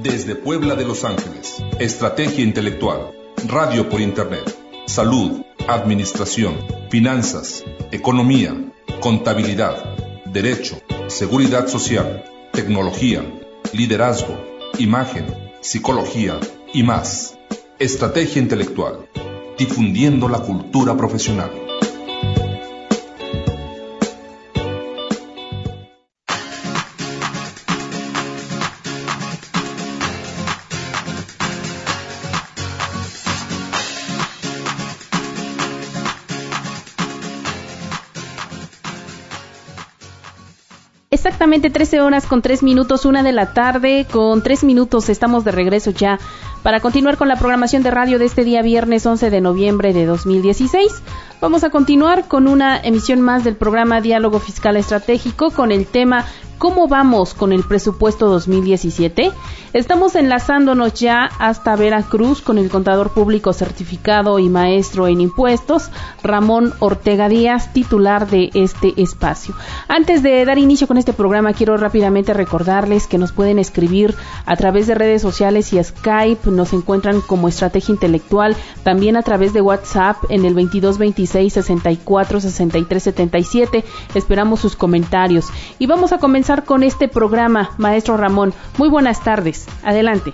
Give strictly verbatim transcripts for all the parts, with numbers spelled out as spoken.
Desde Puebla de Los Ángeles, Estrategia Intelectual, Radio por Internet, Salud, Administración, Finanzas, Economía, Contabilidad, Derecho, Seguridad Social, Tecnología, Liderazgo, Imagen, Psicología y más. Estrategia Intelectual, difundiendo la cultura profesional. Exactamente trece horas con tres minutos, una de la tarde con tres minutos. Estamos de regreso ya para continuar con la programación de radio de este día viernes once de noviembre de dos mil dieciséis. Vamos a continuar con una emisión más del programa Diálogo Fiscal Estratégico con el tema ¿cómo vamos con el presupuesto dos mil diecisiete? Estamos enlazándonos ya hasta Veracruz con el contador público certificado y maestro en impuestos, Ramón Ortega Díaz, titular de este espacio. Antes de dar inicio con este programa, quiero rápidamente recordarles que nos pueden escribir a través de redes sociales y Skype, nos encuentran como Estrategia Intelectual, también a través de WhatsApp en el veintidós veintiséis sesenta y cuatro sesenta y tres setenta y siete. Esperamos sus comentarios y vamos a comenzar con este programa. Maestro Ramón, muy buenas tardes. Adelante.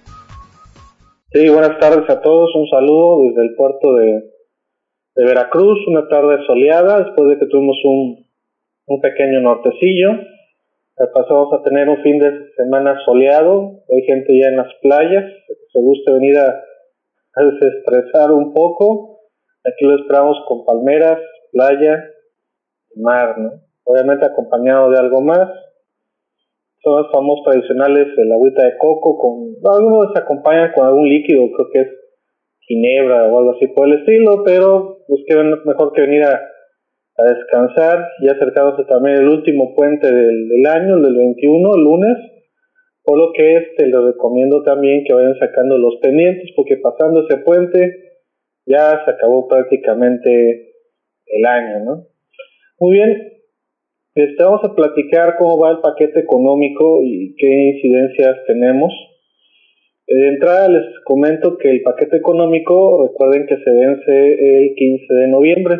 Sí, buenas tardes a todos. Un saludo desde el puerto de, de Veracruz. Una tarde soleada después de que tuvimos un, un pequeño nortecillo. Pasamos a tener un fin de semana soleado. Hay gente ya en las playas. Se gusta venir a, a desestresar un poco. Aquí lo esperamos con palmeras, playa y mar, ¿no? Obviamente acompañado de algo más. Son los famosos tradicionales, el agüita de coco, con algunos se acompañan con algún líquido, creo que es ginebra o algo así por el estilo, pero pues que mejor que venir a, a descansar, ya acercándose también el último puente del, del año, el del veintiuno, el lunes, por lo que este les recomiendo también que vayan sacando los pendientes, porque pasando ese puente ya se acabó prácticamente el año, ¿no? Muy bien. Este, vamos a platicar cómo va el paquete económico y qué incidencias tenemos. De entrada les comento que el paquete económico, recuerden que se vence el quince de noviembre.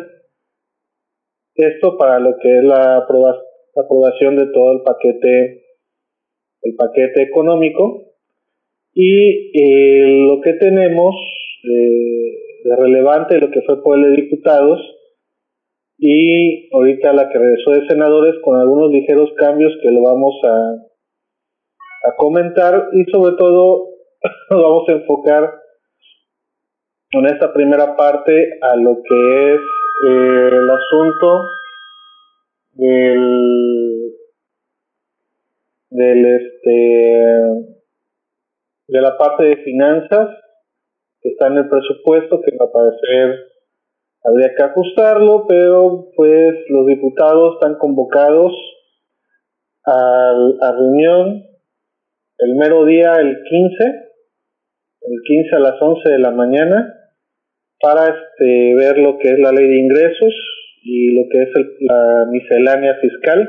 Esto para lo que es la, aproba, la aprobación de todo el paquete, el paquete económico. Y eh, lo que tenemos eh, de relevante, lo que fue por el de diputados, y ahorita la que regresó de senadores con algunos ligeros cambios que lo vamos a, a comentar, y sobre todo nos vamos a enfocar en esta primera parte a lo que es eh, el asunto del del este de la parte de finanzas que está en el presupuesto, que va a parecer habría que ajustarlo, pero pues los diputados están convocados a, a reunión el mero día, el quince, el quince a las once de la mañana, para este ver lo que es la ley de ingresos y lo que es el, la miscelánea fiscal.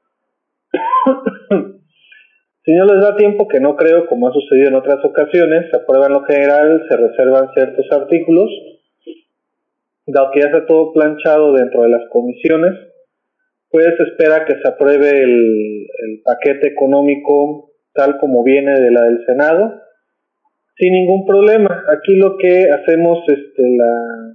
Si no les da tiempo, que no creo, como ha sucedido en otras ocasiones, se aprueba en lo general, se reservan ciertos artículos. Dado que ya está todo planchado dentro de las comisiones, pues se espera que se apruebe el, el paquete económico tal como viene de la del Senado, sin ningún problema. Aquí lo que hacemos, este, la,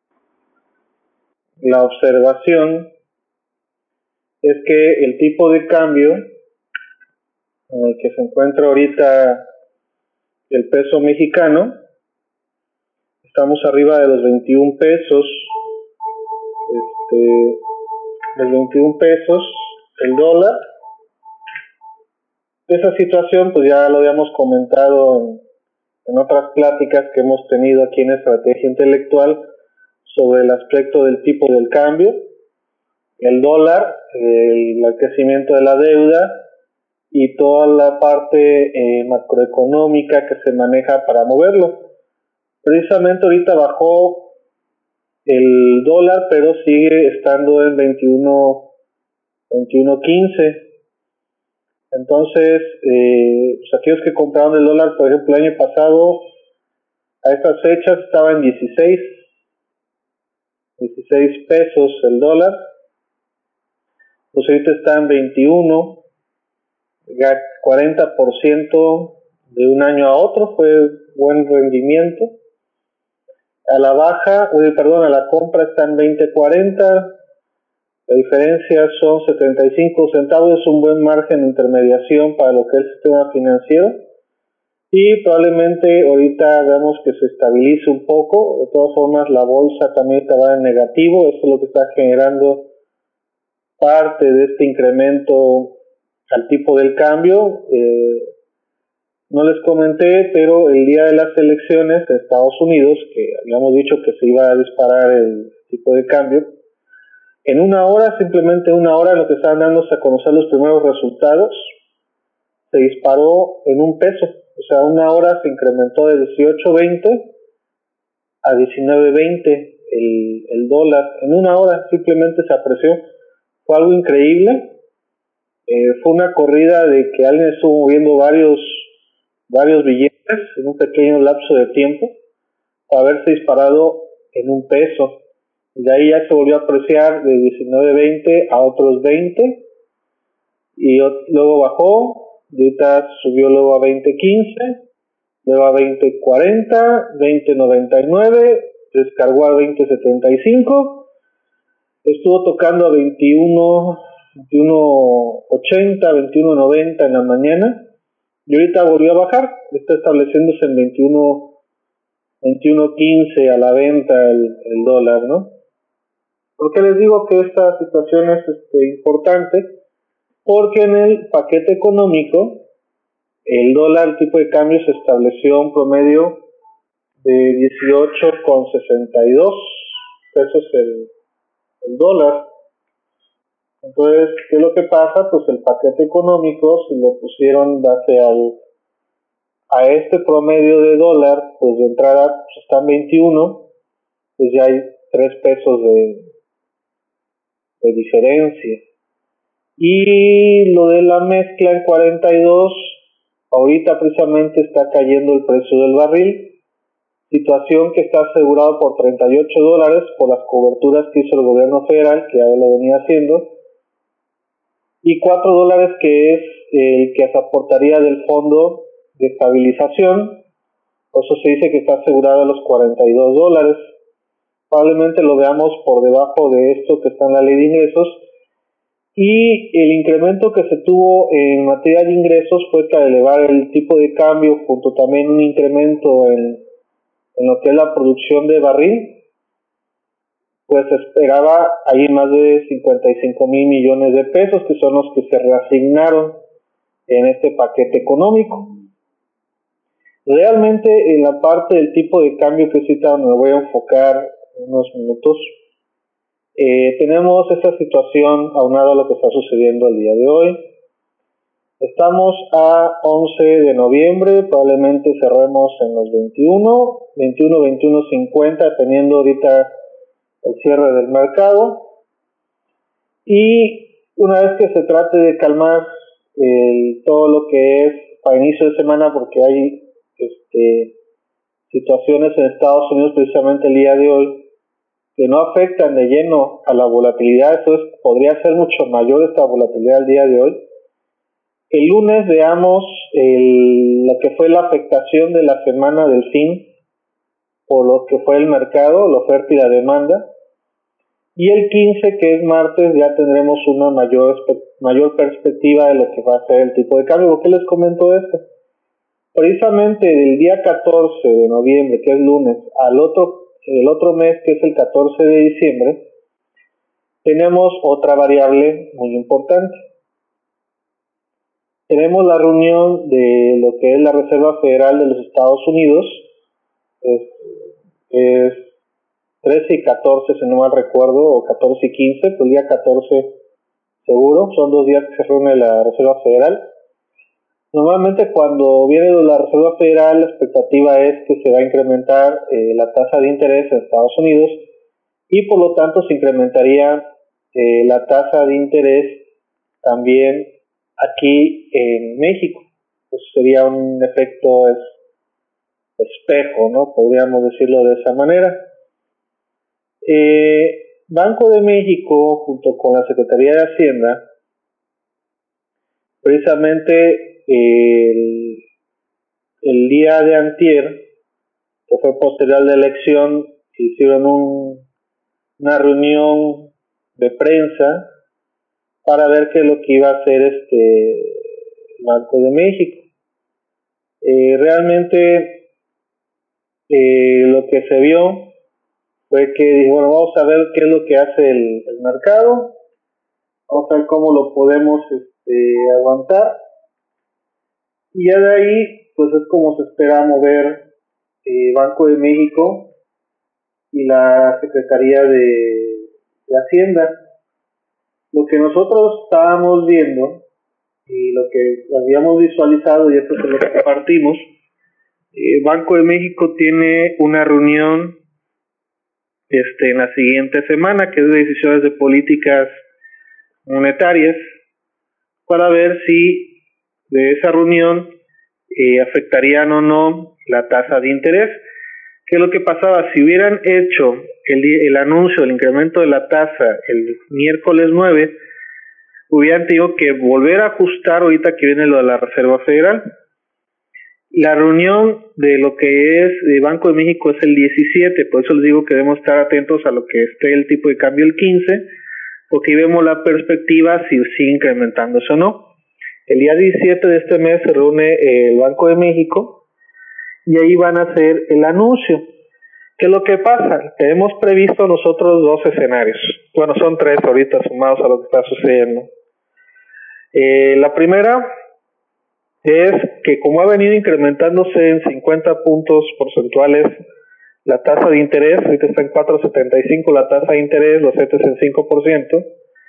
la observación es que el tipo de cambio en el que se encuentra ahorita el peso mexicano, estamos arriba de los veintiún pesos, este, los veintiún pesos, el dólar. Esa situación pues ya lo habíamos comentado en, en otras pláticas que hemos tenido aquí en Estrategia Intelectual sobre el aspecto del tipo del cambio, el dólar, el, el crecimiento de la deuda y toda la parte eh, macroeconómica que se maneja para moverlo. Precisamente ahorita bajó el dólar, pero sigue estando en veintiuno quince. Entonces, eh, pues aquellos que compraron el dólar, por ejemplo, el año pasado, a estas fechas estaba en dieciséis pesos el dólar, pues ahorita está en veintiuno, ya cuarenta por ciento de un año a otro, fue buen rendimiento. A la baja, uy, perdón, a la compra está en veinte cuarenta, la diferencia son setenta y cinco centavos, es un buen margen de intermediación para lo que es el sistema financiero, y probablemente ahorita veamos que se estabilice un poco. De todas formas, la bolsa también estará en negativo, eso es lo que está generando parte de este incremento al tipo del cambio. Eh, no les comenté, pero el día de las elecciones en Estados Unidos, que habíamos dicho que se iba a disparar el tipo de cambio, en una hora, simplemente una hora, en lo que estaban dándose a conocer los primeros resultados, se disparó en un peso. O sea, una hora se incrementó de dieciocho veinte a diecinueve veinte el, el dólar. En una hora simplemente se apreció. Fue algo increíble. Eh, fue una corrida de que alguien estuvo moviendo varios, varios billetes en un pequeño lapso de tiempo para haberse disparado en un peso. Y de ahí ya se volvió a apreciar de diecinueve veinte a otros veinte. Y luego bajó. Y ahorita subió luego a veinte quince, luego a veinte cuarenta, veinte noventa y nueve, descargó a veinte setenta y cinco, estuvo tocando a veintiuno, veintiuno ochenta, veintiuno noventa en la mañana, y ahorita volvió a bajar, está estableciéndose en veintiuno, veintiuno quince a la venta el, el dólar, ¿no? ¿Por qué les digo que esta situación es este, importante? Porque en el paquete económico, el dólar, el tipo de cambio se estableció un promedio de dieciocho con sesenta y dos pesos el, el dólar. Entonces, ¿qué es lo que pasa? Pues el paquete económico, si lo pusieron base al, a este promedio de dólar, pues de entrada pues está en veintiuno, pues ya hay tres pesos de, de diferencia. Y lo de la mezcla en cuarenta y dos, ahorita precisamente está cayendo el precio del barril, situación que está asegurado por treinta y ocho dólares por las coberturas que hizo el gobierno federal, que ya lo venía haciendo, y cuatro dólares que es el que se aportaría del fondo de estabilización, por eso se dice que está asegurado a los cuarenta y dos dólares. Probablemente lo veamos por debajo de esto que está en la ley de ingresos. Y el incremento que se tuvo en materia de ingresos fue que al elevar el tipo de cambio, junto también un incremento en, en lo que es la producción de barril, pues se esperaba ahí más de cincuenta y cinco mil millones de pesos, que son los que se reasignaron en este paquete económico. Realmente en la parte del tipo de cambio que cita me voy a enfocar en unos minutos. Eh, tenemos esta situación aunada a lo que está sucediendo el día de hoy. Estamos a once de noviembre, probablemente cerremos en los veintiuno, veintiuno, veintiuno cincuenta, dependiendo ahorita el cierre del mercado. Y una vez que se trate de calmar el, todo lo que es para inicio de semana, porque hay este, situaciones en Estados Unidos precisamente el día de hoy que no afectan de lleno a la volatilidad, entonces podría ser mucho mayor esta volatilidad el día de hoy. El lunes veamos el, lo que fue la afectación de la semana del fin por lo que fue el mercado, la oferta y la demanda. Y el quince, que es martes, ya tendremos una mayor, mayor perspectiva de lo que va a ser el tipo de cambio. ¿Por qué les comento esto? Precisamente del día catorce de noviembre, que es lunes, al otro el otro mes, que es el catorce de diciembre, tenemos otra variable muy importante. Tenemos la reunión de lo que es la Reserva Federal de los Estados Unidos, es, es trece y catorce, si no mal recuerdo, o catorce y quince, pues el día catorce seguro, son dos días que se reúne la Reserva Federal. Normalmente cuando viene la Reserva Federal, la expectativa es que se va a incrementar eh, la tasa de interés en Estados Unidos y por lo tanto se incrementaría eh, la tasa de interés también aquí en México. Pues sería un efecto es, espejo, ¿no? Podríamos decirlo de esa manera. Eh, Banco de México, junto con la Secretaría de Hacienda, precisamente el, el día de antier, que fue posterior a la elección, hicieron un, una reunión de prensa para ver qué es lo que iba a hacer este Banco de México. Eh, realmente eh, lo que se vio fue que dijo, bueno, vamos a ver qué es lo que hace el, el mercado, vamos a ver cómo lo podemos este, aguantar, y ya de ahí pues es como se espera mover eh, Banco de México y la Secretaría de, de Hacienda. Lo que nosotros estábamos viendo y lo que habíamos visualizado, y esto es lo que compartimos, eh, Banco de México tiene una reunión este, en la siguiente semana, que es de decisiones de políticas monetarias, para ver si de esa reunión eh, afectarían o no la tasa de interés. ¿Qué es lo que pasaba? Si hubieran hecho el, el anuncio del incremento de la tasa el miércoles nueve, hubieran tenido que volver a ajustar ahorita que viene lo de la Reserva Federal. La reunión de lo que es el Banco de México es el diecisiete, por eso les digo que debemos estar atentos a lo que esté el tipo de cambio el quince, porque ahí vemos la perspectiva si sigue incrementándose o no. El día diecisiete de este mes se reúne el Banco de México y ahí van a hacer el anuncio. ¿Qué es lo que pasa? Tenemos previsto nosotros dos escenarios. Bueno, son tres ahorita sumados a lo que está sucediendo. Eh, la primera es que como ha venido incrementándose en cincuenta puntos porcentuales la tasa de interés, ahorita está en cuatro setenta y cinco la tasa de interés, los C E T E S en cinco por ciento,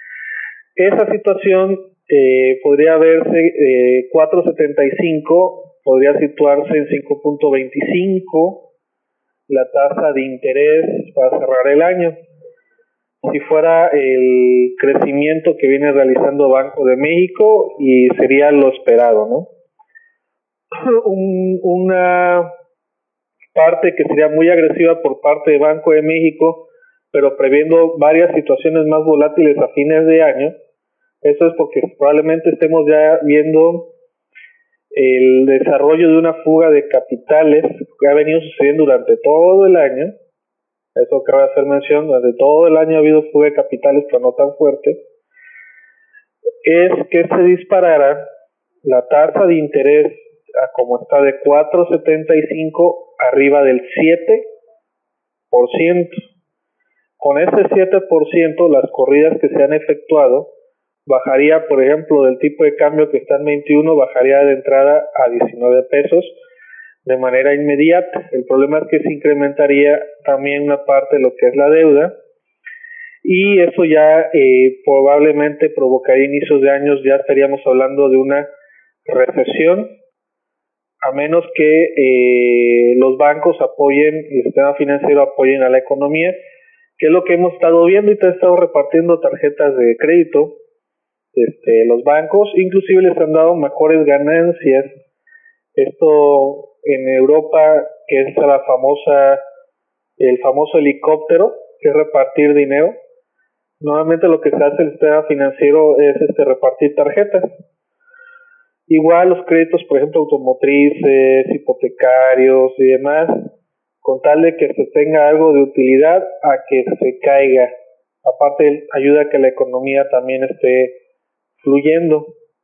esa situación eh, podría verse eh, cuatro setenta y cinco, podría situarse en cinco punto veinticinco la tasa de interés para cerrar el año. Si fuera el crecimiento que viene realizando Banco de México, y sería lo esperado, ¿no? Un, una parte que sería muy agresiva por parte de Banco de México, pero previendo varias situaciones más volátiles a fines de año. Eso es porque probablemente estemos ya viendo el desarrollo de una fuga de capitales que ha venido sucediendo durante todo el año. Eso cabe hacer mención, durante todo el año ha habido fuga de capitales, pero no tan fuerte. Es que se disparara la tasa de interés a como está de cuatro setenta y cinco arriba del siete por ciento. Con ese siete por ciento las corridas que se han efectuado bajaría, por ejemplo, del tipo de cambio que está en veintiuno, bajaría de entrada a diecinueve pesos de manera inmediata. El problema es que se incrementaría también una parte de lo que es la deuda, y eso ya eh, probablemente provocaría inicios de años, ya estaríamos hablando de una recesión, a menos que eh, los bancos apoyen, el sistema financiero apoyen a la economía, que es lo que hemos estado viendo, y te han estado repartiendo tarjetas de crédito. Este, los bancos inclusive les han dado mejores ganancias. Esto en Europa, que es la famosa, el famoso helicóptero, que es repartir dinero. Normalmente lo que se hace en el sistema financiero es este, repartir tarjetas. Igual los créditos, por ejemplo, automotrices, hipotecarios y demás, con tal de que se tenga algo de utilidad a que se caiga. Aparte, ayuda a que la economía también esté fluyendo.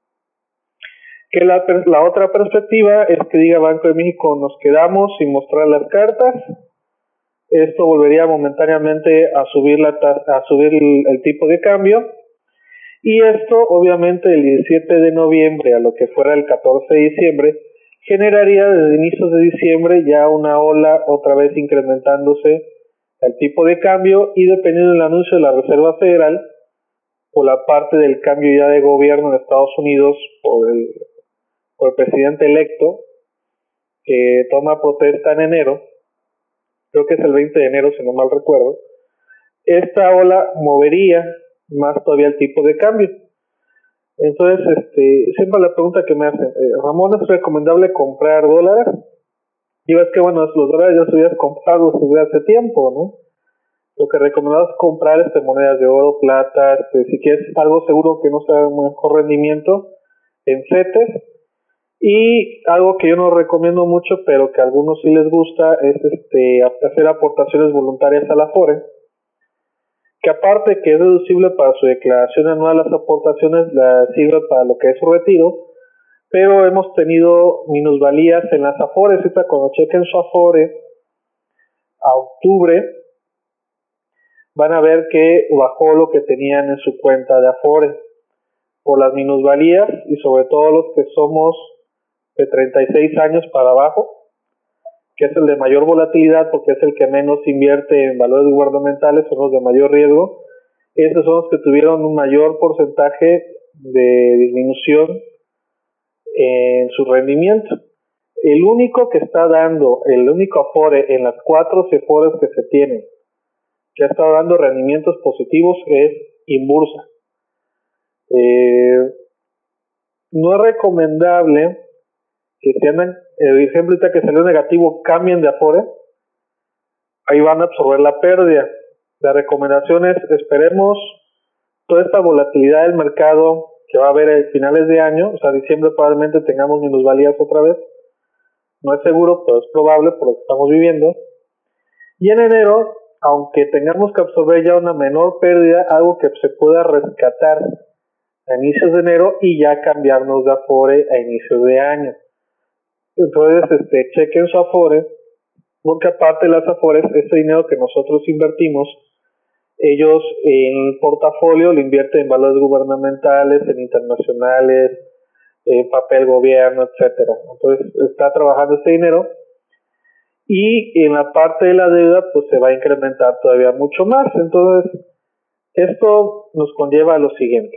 Que la, la otra perspectiva es que diga Banco de México, nos quedamos sin mostrar las cartas. Esto volvería momentáneamente a subir la a subir el, el tipo de cambio, y esto obviamente el diecisiete de noviembre a lo que fuera el catorce de diciembre generaría desde inicios de diciembre ya una ola otra vez incrementándose el tipo de cambio, y dependiendo del anuncio de la Reserva Federal por la parte del cambio ya de gobierno en Estados Unidos por el, por el presidente electo que toma protesta en enero, creo que es el veinte de enero si no mal recuerdo, esta ola movería más todavía el tipo de cambio. Entonces, este, siempre la pregunta que me hacen, eh, Ramón, ¿es recomendable comprar dólares? Y ves que, bueno, los dólares ya se hubieras comprado desde hace tiempo, ¿no? Lo que recomendamos es comprar este, monedas de oro, plata, este, si quieres algo seguro que no sea un mejor rendimiento, en CETES. Y algo que yo no recomiendo mucho, pero que a algunos sí les gusta, es este hacer aportaciones voluntarias a la Afore, que aparte que es deducible para su declaración anual, las aportaciones la sirve para lo que es su retiro, pero hemos tenido minusvalías en las Afores. Ahorita cuando chequen su Afore a octubre, van a ver que bajó lo que tenían en su cuenta de Afore por las minusvalías, y sobre todo los que somos de treinta y seis años para abajo, que es el de mayor volatilidad porque es el que menos invierte en valores gubernamentales, son los de mayor riesgo. Esos son los que tuvieron un mayor porcentaje de disminución en su rendimiento. El único que está dando, el único Afore en las cuatro Afores que se tienen, que ha estado dando rendimientos positivos, es Inbursa. Eh, no es recomendable que si andan, el ejemplo ahorita que salió negativo, cambien de Afore, ahí van a absorber la pérdida. La recomendación es, esperemos toda esta volatilidad del mercado que va a haber a finales de año, o sea, diciembre probablemente tengamos minusvalías otra vez, no es seguro, pero es probable por lo que estamos viviendo, y en enero, aunque tengamos que absorber ya una menor pérdida, algo que se pueda rescatar a inicios de enero y ya cambiarnos de Afore a inicios de año. Entonces, este, chequen su Afore, porque aparte de las Afores, ese dinero que nosotros invertimos, ellos en el portafolio lo invierten en valores gubernamentales, en internacionales, en papel gobierno, etcétera. Entonces, está trabajando ese dinero, y en la parte de la deuda, pues se va a incrementar todavía mucho más. Entonces, esto nos conlleva a lo siguiente.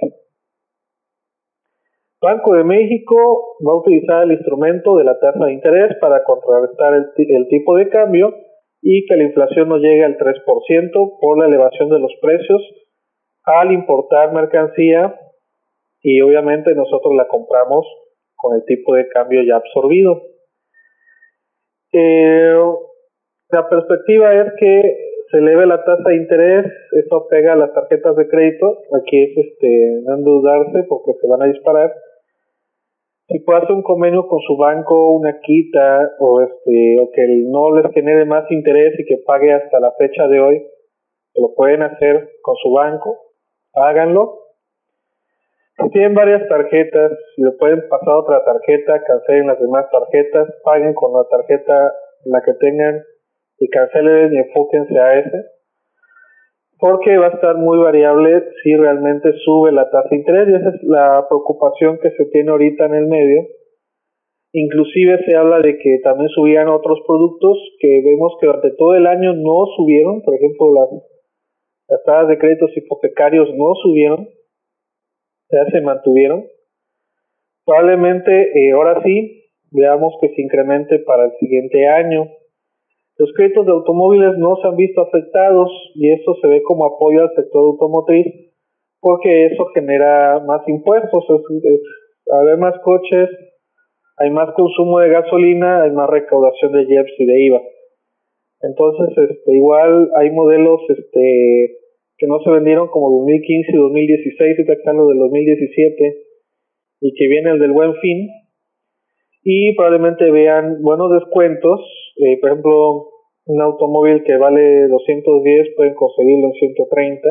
Banco de México va a utilizar el instrumento de la tasa de interés para contrarrestar el, el tipo de cambio y que la inflación no llegue al tres por ciento por la elevación de los precios al importar mercancía, y obviamente nosotros la compramos con el tipo de cambio ya absorbido. Eh, la perspectiva es que se eleve la tasa de interés, eso pega a las tarjetas de crédito, aquí es este no endeudarse porque se van a disparar. Si puede hacer un convenio con su banco, una quita, o este o que no les genere más interés y que pague hasta la fecha de hoy, lo pueden hacer con su banco, háganlo. Si tienen varias tarjetas, si le pueden pasar otra tarjeta, cancelen las demás tarjetas, paguen con la tarjeta la que tengan y cancelen y enfóquense a ese, porque va a estar muy variable si realmente sube la tasa de interés, y esa es la preocupación que se tiene ahorita en el medio. Inclusive se habla de que también subían otros productos que vemos que durante todo el año no subieron, por ejemplo las, las tasas de créditos hipotecarios no subieron, ya se mantuvieron. Probablemente eh, ahora sí veamos que se incremente para el siguiente año. Los créditos de automóviles no se han visto afectados, y eso se ve como apoyo al sector automotriz porque eso genera más impuestos. Es, es, al haber más coches, hay más consumo de gasolina, hay más recaudación de I E P S y de I V A. Entonces, este, igual hay modelos este, que no se vendieron como dos mil quince y dos mil dieciséis, y están los del dos mil diecisiete, y que viene el del Buen Fin, y probablemente vean buenos descuentos. Eh, por ejemplo, un automóvil que vale doscientos diez pueden conseguirlo en ciento treinta,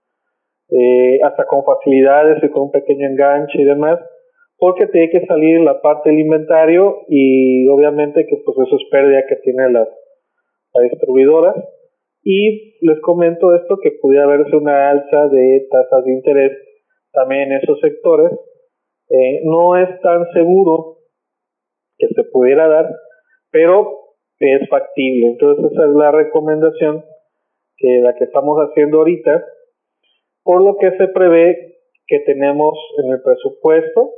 eh, hasta con facilidades y con un pequeño enganche y demás, porque tiene que salir la parte del inventario, y obviamente que pues eso es pérdida que tiene la, la distribuidora. Y les comento esto, que pudiera verse una alza de tasas de interés también en esos sectores. Eh, no es tan seguro que se pudiera dar, pero es factible. Entonces esa es la recomendación, que la que estamos haciendo ahorita, por lo que se prevé que tenemos en el presupuesto.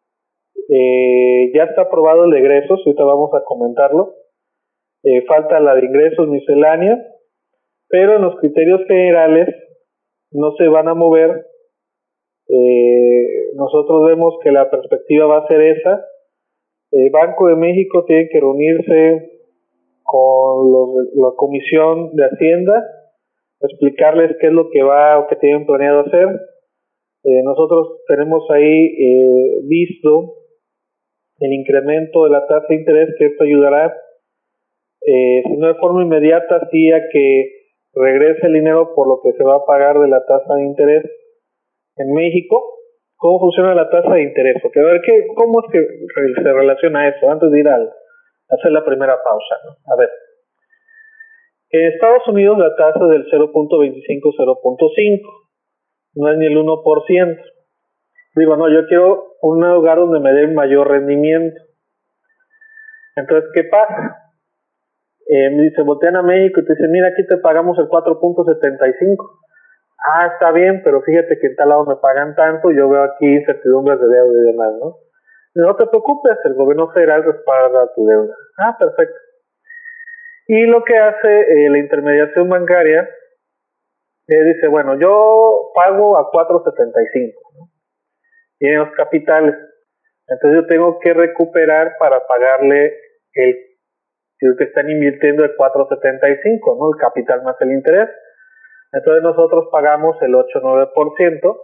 Eh, ya está aprobado el de egresos, ahorita vamos a comentarlo. Eh, falta la de ingresos misceláneos, pero en los criterios generales no se van a mover Eh, nosotros vemos que la perspectiva va a ser esa. El Banco de México tiene que reunirse con los, la Comisión de Hacienda, explicarles qué es lo que va o que tienen planeado hacer. Eh, nosotros tenemos ahí eh, visto el incremento de la tasa de interés, que esto ayudará, eh, si no de forma inmediata, sí a que regrese el dinero por lo que se va a pagar de la tasa de interés en México. ¿Cómo funciona la tasa de interés? Porque a ver, ¿qué, ¿cómo es que se relaciona eso? Antes de ir al hacer la primera pausa, ¿no? A ver, en Estados Unidos la tasa es del cero punto veinticinco, cero punto cinco, no es ni el uno por ciento. Digo, no, yo quiero un lugar donde me dé mayor rendimiento. Entonces, ¿qué pasa? Eh, se voltean a México y te dicen, mira, aquí te pagamos el cuatro punto setenta y cinco. Ah, está bien, pero fíjate que en tal lado me pagan tanto, yo veo aquí incertidumbres de deuda y demás, ¿no? No te preocupes, el gobierno federal respalda tu deuda. Ah, perfecto. Y lo que hace eh, la intermediación bancaria, eh, dice, bueno, yo pago a cuatro setenta y cinco, ¿no? Tienen los capitales. Entonces yo tengo que recuperar para pagarle el, el que están invirtiendo el cuatro setenta y cinco, ¿no? El capital más el interés. Entonces nosotros pagamos el ocho nueve por ciento,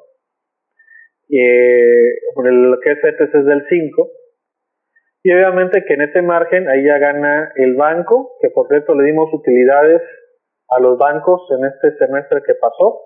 eh, lo que es C T C es del cinco, y obviamente que en ese margen ahí ya gana el banco, que por cierto le dimos utilidades a los bancos en este semestre que pasó,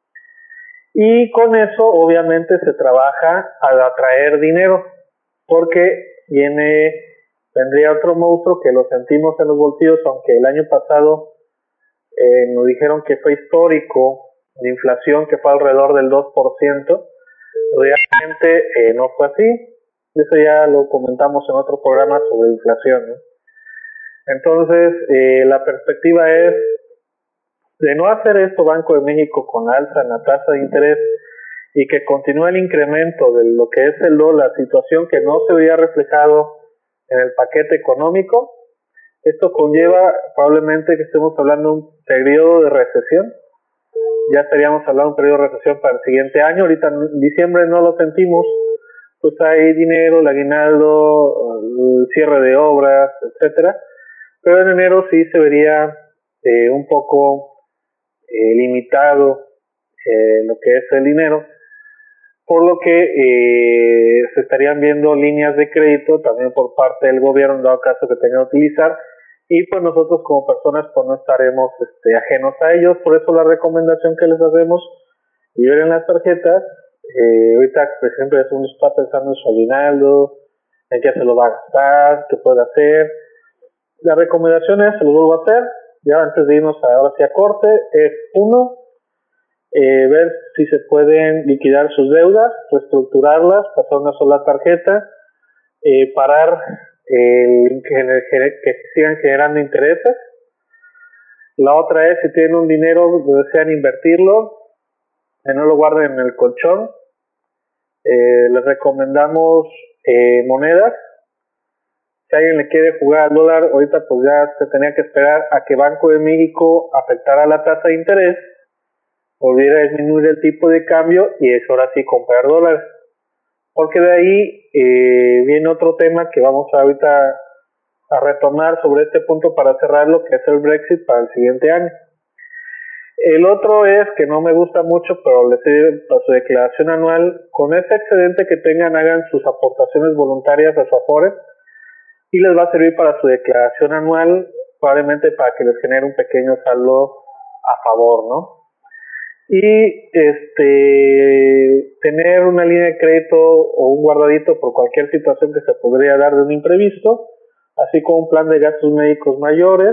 y con eso obviamente se trabaja a atraer dinero, porque viene, vendría otro monstruo que lo sentimos en los bolsillos, aunque el año pasado Eh, nos dijeron que fue histórico de inflación, que fue alrededor del dos por ciento. Realmente eh, no fue así. Eso ya lo comentamos en otro programa sobre inflación, ¿no? Entonces, eh, la perspectiva es de no hacer esto Banco de México con alza en la tasa de interés y que continúe el incremento de lo que es el dólar, situación que no se veía reflejado en el paquete económico. Esto conlleva probablemente que estemos hablando de un periodo de recesión. Ya estaríamos hablando de un periodo de recesión para el siguiente año. Ahorita en diciembre no lo sentimos, pues hay dinero, el aguinaldo, el cierre de obras, etcétera. Pero en enero sí se vería eh, un poco eh, limitado eh, lo que es el dinero, por lo que eh, se estarían viendo líneas de crédito también por parte del gobierno en dado caso que tengan que utilizar. Y pues nosotros como personas pues no estaremos este, ajenos a ellos, por eso la recomendación que les hacemos, y ver en las tarjetas, eh, ahorita por ejemplo uno está pensando en su aguinaldo, en qué se lo va a gastar, qué puede hacer. La recomendación es, se lo vuelvo a hacer, ya antes de irnos a, ahora sí a corte, es uno, eh, ver si se pueden liquidar sus deudas, reestructurarlas, pasar una sola tarjeta, eh, parar el que, que sigan generando intereses. La otra es, si tienen un dinero que desean invertirlo, que no lo guarden en el colchón. Eh, les recomendamos eh, monedas. Si alguien le quiere jugar al dólar, ahorita pues ya se tenía que esperar a que Banco de México afectara la tasa de interés, volviera a disminuir el tipo de cambio y es ahora sí comprar dólares. Porque de ahí eh, viene otro tema que vamos a ahorita a retomar sobre este punto para cerrar lo que es el Brexit para el siguiente año. El otro es que no me gusta mucho, pero les sirve para su declaración anual. Con ese excedente que tengan, hagan sus aportaciones voluntarias a su Afore y les va a servir para su declaración anual, probablemente para que les genere un pequeño saldo a favor, ¿no? Y este tener una línea de crédito o un guardadito por cualquier situación que se podría dar de un imprevisto, así como un plan de gastos médicos mayores,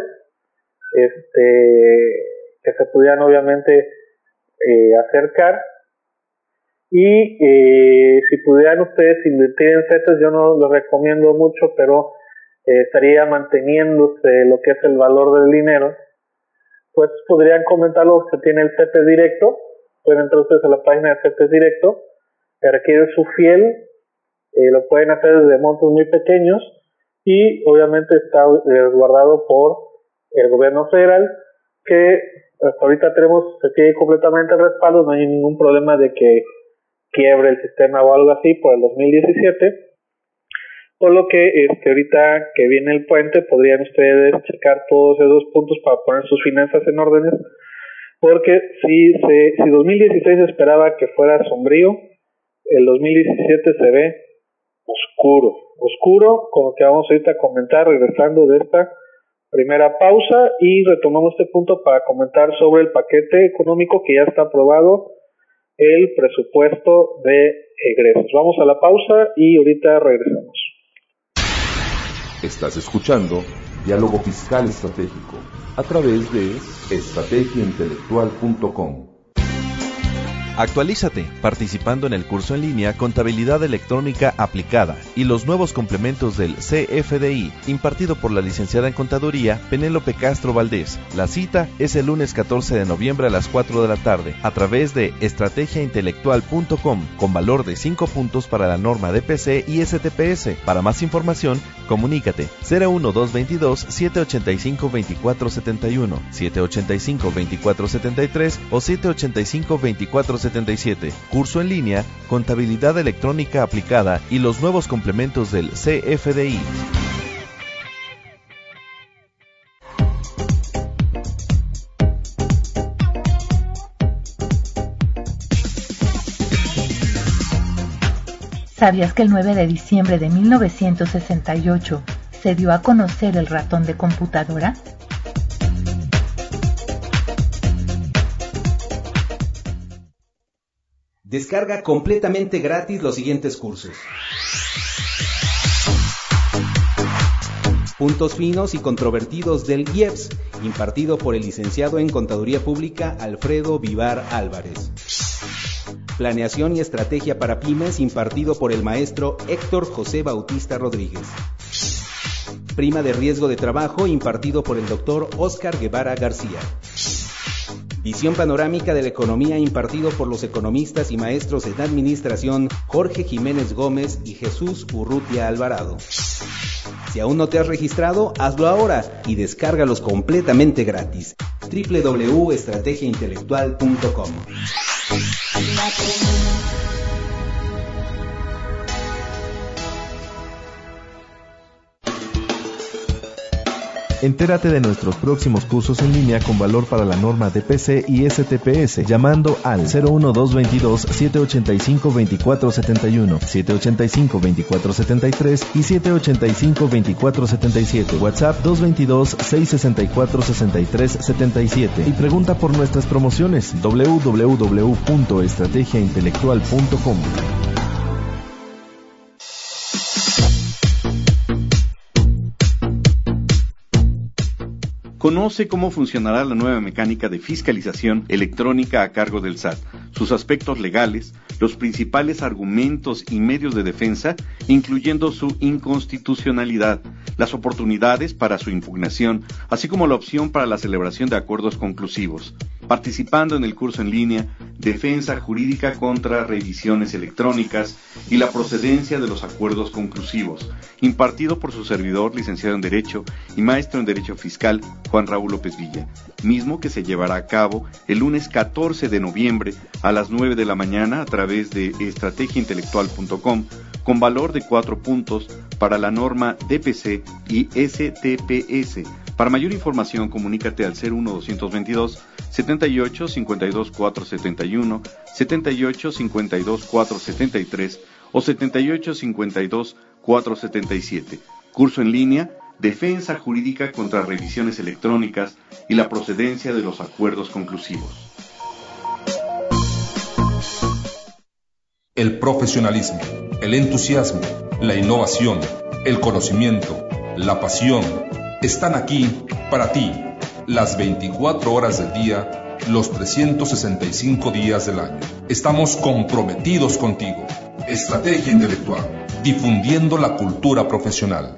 este que se pudieran obviamente eh, acercar. Y eh, si pudieran ustedes invertir en C E T E S, yo no lo recomiendo mucho, pero eh, estaría manteniéndose lo que es el valor del dinero. Pues podrían comentarlo, se tiene el C E T E S directo, pueden entrar ustedes a la página de C E T E S directo, que requiere su fiel, eh, lo pueden hacer desde montos muy pequeños y obviamente está guardado por el gobierno federal, que hasta ahorita tenemos, se tiene completamente el respaldo, no hay ningún problema de que quiebre el sistema o algo así por el dos mil diecisiete. Por lo que este, ahorita que viene el puente podrían ustedes checar todos esos puntos para poner sus finanzas en órdenes, porque si, se, si dos mil dieciséis esperaba que fuera sombrío, el dos mil diecisiete se ve oscuro, oscuro, con lo que vamos ahorita a comentar regresando de esta primera pausa, y retomamos este punto para comentar sobre el paquete económico que ya está aprobado, el presupuesto de egresos. Vamos a la pausa y ahorita regresamos. Estás escuchando Diálogo Fiscal Estratégico a través de estrategia intelectual punto com. Actualízate participando en el curso en línea Contabilidad Electrónica Aplicada y los nuevos complementos del C F D I impartido por la licenciada en Contaduría Penélope Castro Valdés. La cita es el lunes catorce de noviembre a las cuatro de la tarde a través de estrategia intelectual punto com con valor de cinco puntos para la norma D P C y S T P S. Para más información, comunícate cero uno dos veintidós, siete ochenta y cinco, veinticuatro setenta y uno, siete ochenta y cinco, veinticuatro setenta y tres o siete ochenta y cinco, veinticuatro setenta y siete. Curso en línea, Contabilidad Electrónica Aplicada y los nuevos complementos del C F D I. ¿Sabías que el nueve de diciembre de mil novecientos sesenta y ocho se dio a conocer el ratón de computadora? Descarga completamente gratis los siguientes cursos. Puntos finos y controvertidos del I E P S, impartido por el licenciado en Contaduría Pública Alfredo Vivar Álvarez. Planeación y estrategia para pymes, impartido por el maestro Héctor José Bautista Rodríguez. Prima de riesgo de trabajo, impartido por el doctor Óscar Guevara García. Visión panorámica de la economía, impartido por los economistas y maestros en administración Jorge Jiménez Gómez y Jesús Urrutia Alvarado. Si aún no te has registrado, hazlo ahora y descárgalos completamente gratis. doble u doble u doble u punto estrategia intelectual punto com. Entérate de nuestros próximos cursos en línea con valor para la norma D P C y S T P S llamando al cero uno dos veintidós, siete ochenta y cinco, veinticuatro setenta y uno, siete ochenta y cinco, veinticuatro setenta y tres y siete ochenta y cinco, veinticuatro setenta y siete. WhatsApp dos veintidós, seiscientos sesenta y cuatro, sesenta y tres setenta y siete. Y pregunta por nuestras promociones. doble u doble u doble u punto estrategia intelectual punto com. Conoce cómo funcionará la nueva mecánica de fiscalización electrónica a cargo del S A T, sus aspectos legales, los principales argumentos y medios de defensa, incluyendo su inconstitucionalidad, las oportunidades para su impugnación, así como la opción para la celebración de acuerdos conclusivos. Participando en el curso en línea Defensa Jurídica contra Revisiones Electrónicas y la procedencia de los acuerdos conclusivos, impartido por su servidor, licenciado en Derecho y maestro en Derecho Fiscal, Juan Raúl López Villa, mismo que se llevará a cabo el lunes catorce de noviembre a las nueve de la mañana a través de estrategia intelectual punto com, con valor de cuatro puntos para la norma D P C y S T P S. Para mayor información, comunícate al cero uno dos veintidós, setenta y ocho, cincuenta y dos, cuatrocientos setenta y uno, setenta y ocho, cincuenta y dos, cuatrocientos setenta y tres o setenta y ocho, cincuenta y dos, cuatrocientos setenta y siete. Curso en línea, Defensa Jurídica contra Revisiones Electrónicas y la procedencia de los acuerdos conclusivos. El profesionalismo, el entusiasmo, la innovación, el conocimiento, la pasión, están aquí para ti, las veinticuatro horas del día, los trescientos sesenta y cinco días del año. Estamos comprometidos contigo. Estrategia Intelectual, difundiendo la cultura profesional.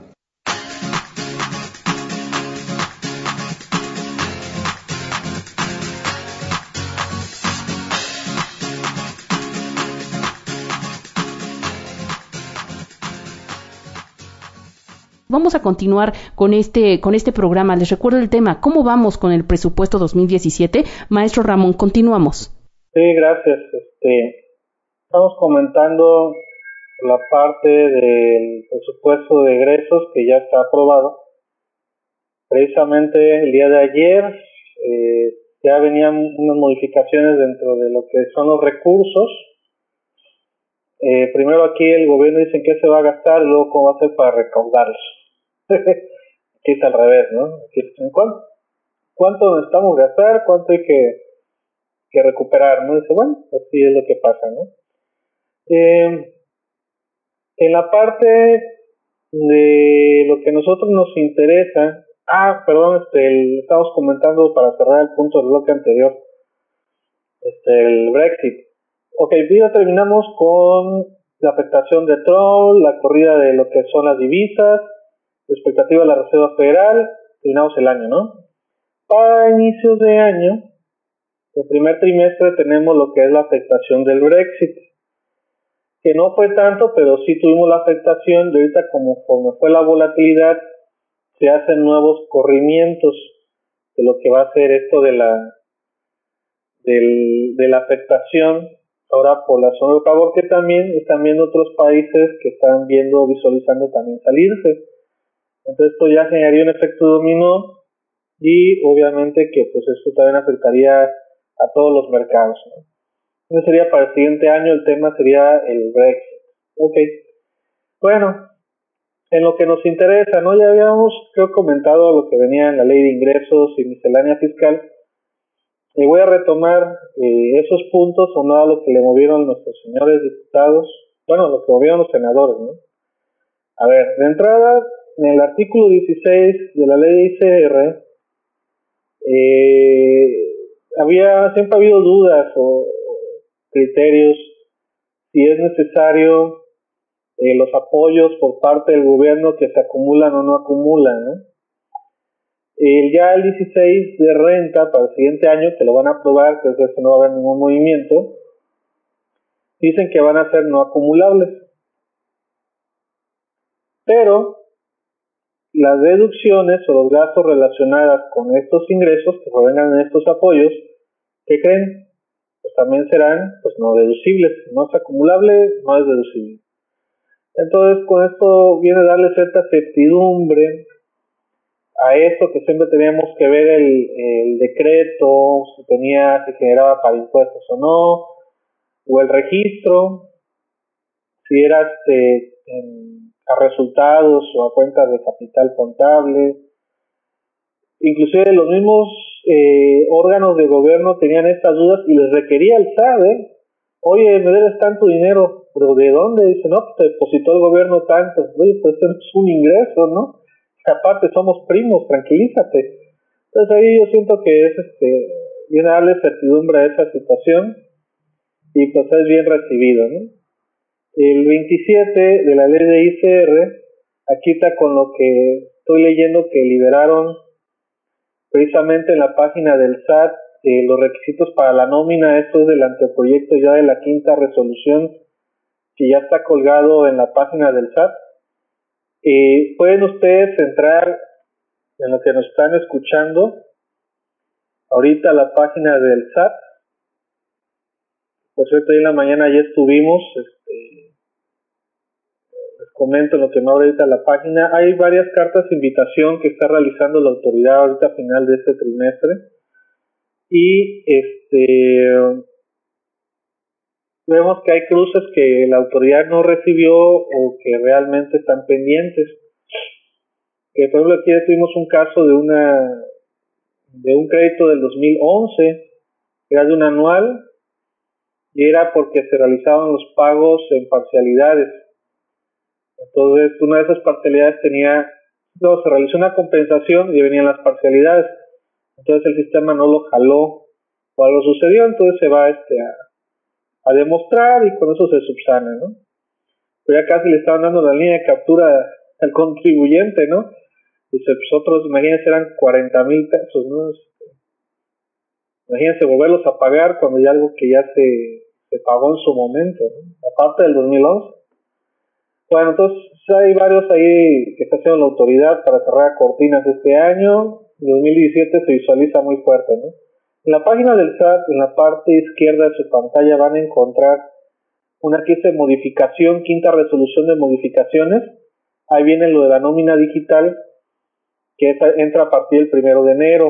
Vamos a continuar con este con este programa. Les recuerdo el tema. ¿Cómo vamos con el presupuesto dos mil diecisiete? Maestro Ramón, continuamos. Sí, gracias. Este, Estamos comentando la parte del presupuesto de egresos que ya está aprobado. Precisamente el día de ayer eh, ya venían unas modificaciones dentro de lo que son los recursos. Eh, primero aquí el gobierno dice en qué se va a gastar y luego cómo va a hacer para recaudarlos. Aquí es al revés, ¿no? Aquí es en cuánto, cuánto necesitamos gastar, cuánto hay que, que recuperar, ¿no? Dice, bueno, así es lo que pasa, ¿no? Eh, en la parte de lo que a nosotros nos interesa, ah, perdón, este, el, estamos comentando para cerrar el punto del bloque anterior, este, el Brexit. Ok, ya terminamos con la afectación de Trump, la corrida de lo que son las divisas, la expectativa de la Reserva Federal, terminamos el año, ¿no? Para inicios de año, el primer trimestre tenemos lo que es la afectación del Brexit, que no fue tanto, pero sí tuvimos la afectación, y ahorita como, como fue la volatilidad, se hacen nuevos corrimientos de lo que va a ser esto de la del, de la afectación ahora por la zona de favor, que también están viendo otros países que están viendo, visualizando también salirse. Entonces esto ya generaría un efecto dominó y obviamente que pues esto también afectaría a todos los mercados, ¿no? Entonces sería para el siguiente año, el tema sería el Brexit. Ok, bueno, en lo que nos interesa, ¿no? Ya habíamos, creo, comentado lo que venía en la ley de ingresos y miscelánea fiscal. Y voy a retomar eh, esos puntos o no a lo que le movieron nuestros señores diputados, bueno, lo que movieron los senadores, ¿no? A ver, de entrada, en el artículo dieciséis de la ley de I C R, eh, había, siempre ha habido dudas o criterios si es necesario eh, los apoyos por parte del gobierno que se acumulan o no acumulan, ¿no? El, ya el dieciséis de renta para el siguiente año, que lo van a aprobar, que desde eso no va a haber ningún movimiento, dicen que van a ser no acumulables. Pero las deducciones o los gastos relacionados con estos ingresos que provengan de estos apoyos, ¿qué creen? Pues también serán pues no deducibles. No es acumulable, no es deducible. Entonces con esto viene a darle cierta certidumbre a esto que siempre teníamos que ver el, el decreto, si tenía, si generaba para impuestos o no, o el registro, si era este, en, a resultados o a cuentas de capital contable. Inclusive los mismos eh, órganos de gobierno tenían estas dudas y les requería el S A B, ¿eh? Oye, me debes tanto dinero, pero ¿de dónde? Dice, no, pues te depositó el gobierno tanto. Oye, pues eso es un ingreso, ¿no? Aparte somos primos, tranquilízate. Entonces ahí yo siento que es este, viene a darle certidumbre a esa situación y pues es bien recibido, ¿no? El veintisiete de la ley de I C R, aquí está con lo que estoy leyendo que liberaron precisamente en la página del S A T eh, los requisitos para la nómina. Esto es del anteproyecto ya de la quinta resolución que ya está colgado en la página del S A T. Eh, pueden ustedes entrar en lo que nos están escuchando ahorita a la página del S A T. Por cierto, hoy en la mañana ya estuvimos, este, les comento lo que me abre ahorita la página. Hay varias cartas de invitación que está realizando la autoridad ahorita a final de este trimestre y este vemos que hay cruces que la autoridad no recibió o que realmente están pendientes. Que por ejemplo aquí ya tuvimos un caso de una de un crédito del dos mil once, que era de un anual y era porque se realizaban los pagos en parcialidades. Entonces una de esas parcialidades tenía, no, se realizó una compensación y venían las parcialidades. Entonces el sistema no lo jaló o algo sucedió, entonces se va este a a demostrar y con eso se subsana, ¿no? Pero ya casi le estaban dando la línea de captura al contribuyente, ¿no? Dice, pues otros, imagínense, eran cuarenta mil pesos, ¿no? Imagínense volverlos a pagar cuando hay algo que ya se, se pagó en su momento, ¿no? Aparte del dos mil once. Bueno, entonces hay varios ahí que está haciendo la autoridad para cerrar cortinas este año. En dos mil diecisiete se visualiza muy fuerte, ¿no? En la página del S A T, en la parte izquierda de su pantalla, van a encontrar una que dice modificación, quinta resolución de modificaciones. Ahí viene lo de la nómina digital, que esa entra a partir del primero de enero.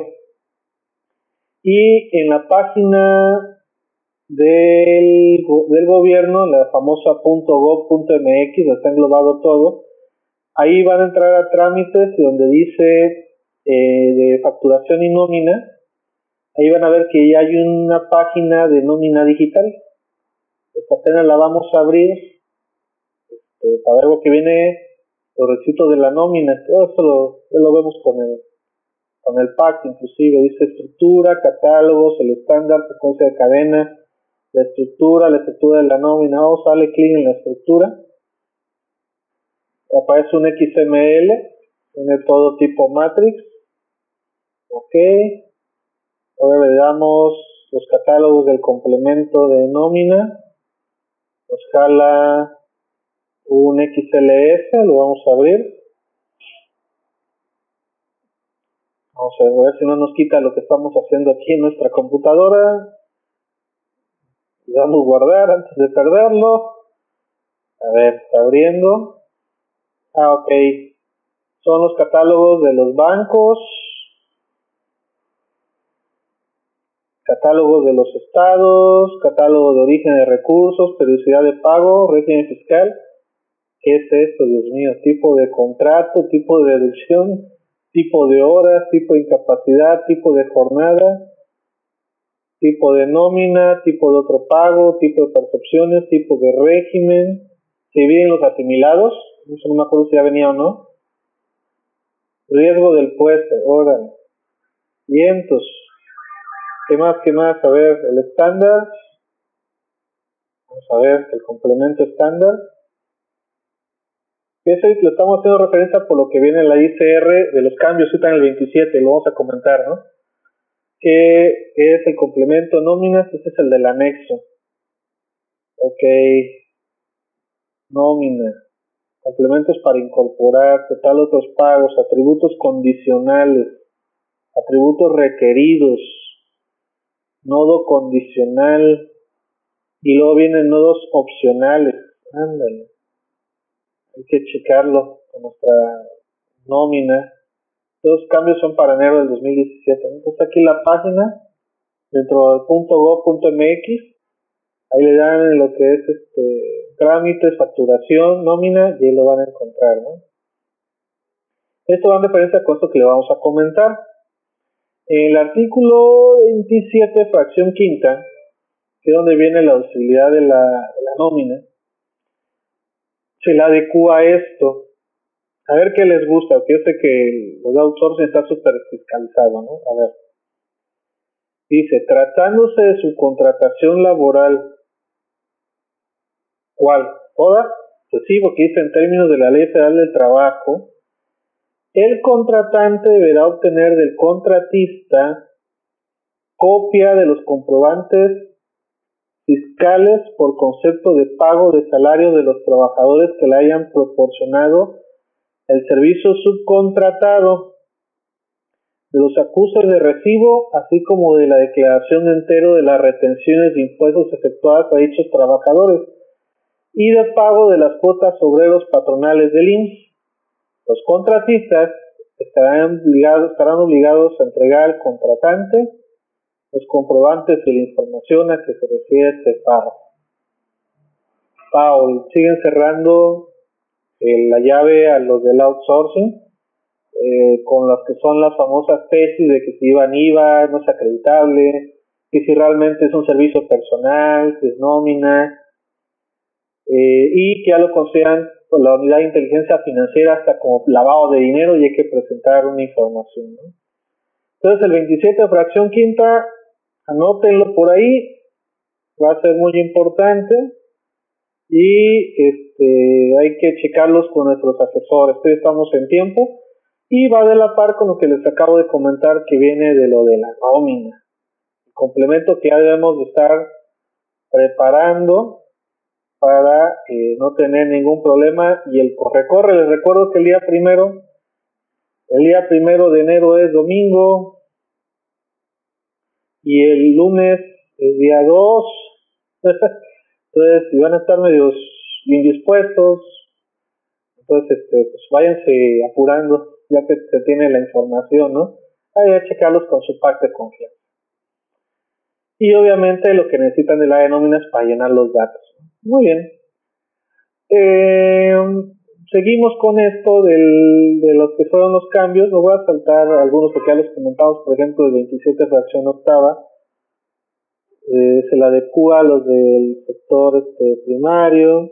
Y en la página del, del gobierno, la famosa .gov.mx, donde está englobado todo, ahí van a entrar a trámites y donde dice eh, de facturación y nómina, ahí van a ver que ya hay una página de nómina digital. Esta apenas la vamos a abrir este, para ver lo que viene, los requisitos de la nómina. Todo eso lo, ya lo vemos con el con el P A C, inclusive dice estructura, catálogos, el estándar, secuencia de cadena, la estructura, la estructura de la nómina. Vamos a darle clic en la estructura, aparece un X M L, tiene todo tipo matrix. Ok, ahora le damos los catálogos del complemento de nómina, nos jala un X L S, lo vamos a abrir. Vamos a ver si no nos quita lo que estamos haciendo aquí en nuestra computadora. Le damos guardar antes de perderlo. A ver, está abriendo. Ah, ok. Son los catálogos de los bancos, catálogos de los estados, catálogo de origen de recursos, periodicidad de pago, régimen fiscal. ¿Qué es esto, Dios mío? Tipo de contrato, tipo de deducción, tipo de horas, tipo de incapacidad, tipo de jornada, tipo de nómina, tipo de otro pago, tipo de percepciones, tipo de régimen. Se dividen los asimilados, eso no me acuerdo si ya venía o no. Riesgo del puesto, órale. Vientos. ¿Qué más, qué más? A ver, el estándar. Vamos a ver, el complemento estándar. Ese lo estamos haciendo referencia por lo que viene en la I C R de los cambios, está en el veintisiete, lo vamos a comentar, ¿no? Que es el complemento nóminas, ese es el del anexo. Ok. Nómina. Complementos para incorporar, total otros pagos, atributos condicionales, atributos requeridos, nodo condicional, y luego vienen nodos opcionales. Ándale. Hay que checarlo con nuestra nómina. Los cambios son para enero del dos mil diecisiete. Entonces aquí la página, dentro del .gov.mx, ahí le dan lo que es este trámites, facturación, nómina, y ahí lo van a encontrar, ¿no? Esto va en referencia con esto que le vamos a comentar. El artículo veintisiete, fracción quinta, que es donde viene la utilidad de la, de la nómina, se le adecua a esto. A ver qué les gusta, porque yo sé que los de outsourcing está súper fiscalizado, ¿no? A ver. Dice, tratándose de su contratación laboral, ¿cuál? ¿Toda? Pues sí, porque dice en términos de la Ley Federal del Trabajo, el contratante deberá obtener del contratista copia de los comprobantes fiscales por concepto de pago de salario de los trabajadores que le hayan proporcionado el servicio subcontratado, de los acusos de recibo, así como de la declaración de entero de las retenciones de impuestos efectuadas a dichos trabajadores y de pago de las cuotas obreros patronales del I M S S. Los contratistas estarán obligados, estarán obligados a entregar al contratante los comprobantes y la información a que se refiere este pago. Paul, siguen cerrando eh, la llave a los del outsourcing, eh, con las que son las famosas tesis de que si iban I V A no es acreditable, que si realmente es un servicio personal, que es nómina, eh, y que ya lo consideran por la unidad de inteligencia financiera hasta como lavado de dinero y hay que presentar una información, ¿no? Entonces el veintisiete, fracción quinta, anótenlo por ahí, va a ser muy importante y este hay que checarlos con nuestros asesores. Hoy estamos en tiempo y va de la par con lo que les acabo de comentar que viene de lo de la nómina, el complemento que ya debemos de estar preparando para eh, no tener ningún problema. Y el corre-corre, les recuerdo que el día primero el día primero de enero es domingo y el lunes el día dos Entonces, si van a estar medios indispuestos, entonces este, pues váyanse apurando, ya que se tiene la información, ¿no? Hay que checarlos con su pack de confianza. Y obviamente lo que necesitan de la de nóminas para llenar los datos. Muy bien. Eh, seguimos con esto del, de los que fueron los cambios. Me voy a saltar algunos porque ya los comentamos, por ejemplo, el veintisiete fracción octava. Eh, se la adecua a los del sector este, primario.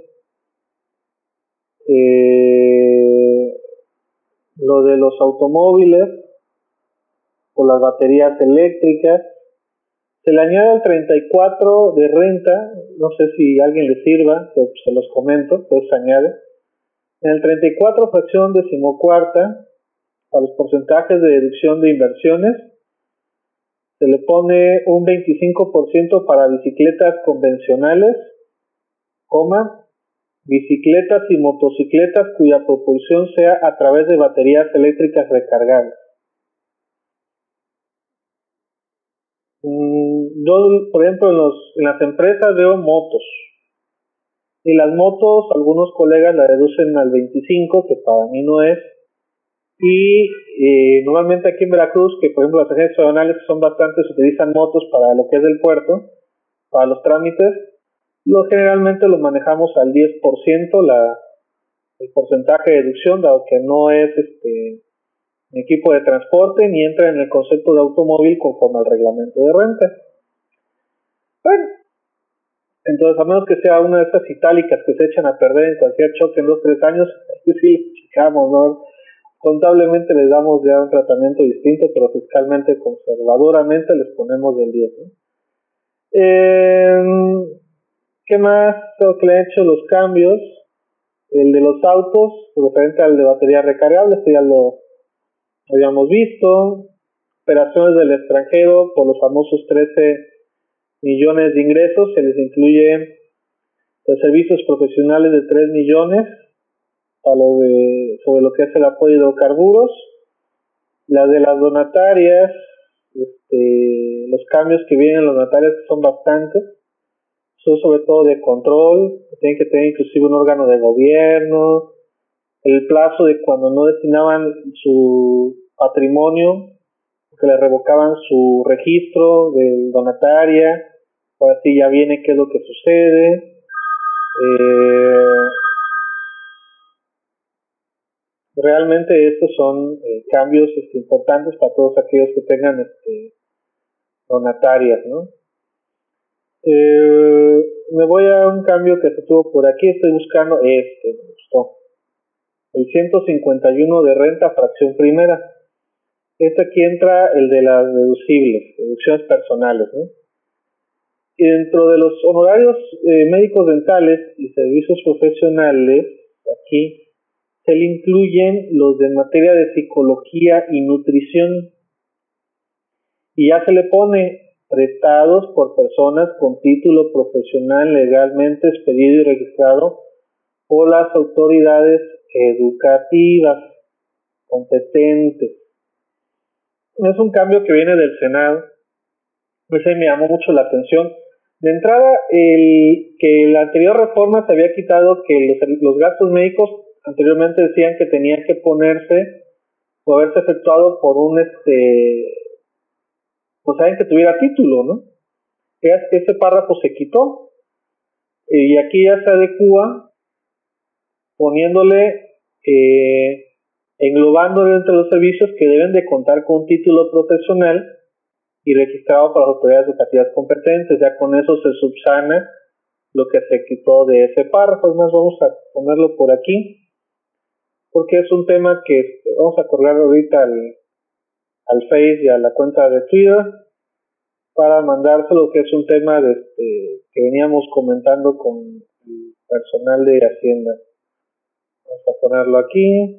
Eh, lo de los automóviles o las baterías eléctricas. Se le añade al treinta y cuatro de renta, no sé si a alguien le sirva, pues se los comento, pues se añade. En el treinta y cuatro fracción decimocuarta, a los porcentajes de deducción de inversiones, se le pone un veinticinco por ciento para bicicletas convencionales, coma, bicicletas y motocicletas cuya propulsión sea a través de baterías eléctricas recargables. Yo, por ejemplo, en, los, en las empresas veo motos. Y las motos, algunos colegas la reducen al veinticinco, que para mí no es. Y eh, normalmente aquí en Veracruz, que por ejemplo las agencias aduanales son bastantes, utilizan motos para lo que es del puerto, para los trámites. Lo generalmente lo manejamos al diez por ciento, la, el porcentaje de deducción, dado que no es este equipo de transporte ni entra en el concepto de automóvil conforme al reglamento de renta. Bueno, entonces a menos que sea una de esas itálicas que se echan a perder en cualquier choque en dos o tres años, sí, chicamos, ¿no? Contablemente les damos ya un tratamiento distinto, pero fiscalmente, conservadoramente les ponemos del diez, ¿no? Eh, ¿Qué más? Creo que le he hecho los cambios. El de los autos, referente al de batería recargable, esto ya lo habíamos visto. Operaciones del extranjero por los famosos trece millones de ingresos, se les incluye los servicios profesionales de tres millones a lo de, sobre lo que es el apoyo de hidrocarburos. Las de las donatarias, este, los cambios que vienen en las donatarias son bastantes, son sobre todo de control, tienen que tener inclusive un órgano de gobierno, el plazo de cuando no destinaban su patrimonio, que le revocaban su registro de donataria, ahora sí ya viene qué es lo que sucede. Eh, realmente estos son eh, cambios este, importantes para todos aquellos que tengan este, donatarias, ¿no? Eh, me voy a un cambio que se tuvo por aquí, estoy buscando este, me gustó. El ciento cincuenta y uno de renta fracción primera. Este aquí entra el de las deducibles, deducciones personales, ¿no? Y dentro de los honorarios eh, médicos dentales y servicios profesionales, aquí se le incluyen los de materia de psicología y nutrición. Y ya se le pone prestados por personas con título profesional legalmente expedido y registrado por las autoridades educativas competentes. Es un cambio que viene del Senado. Ese me llamó mucho la atención. De entrada, el que la anterior reforma se había quitado que los, los gastos médicos anteriormente decían que tenían que ponerse o haberse efectuado por un este pues saben que tuviera título, ¿no? Ese párrafo se quitó y aquí ya se adecua poniéndole eh, englobándole entre los servicios que deben de contar con un título profesional y registrado para las autoridades educativas competentes. Ya con eso se subsana lo que se quitó de ese párrafo. Además vamos a ponerlo por aquí porque es un tema que vamos a colgar ahorita al, al Face y a la cuenta de Twitter para mandárselo, que es un tema de este, que veníamos comentando con el personal de Hacienda. Vamos a ponerlo aquí.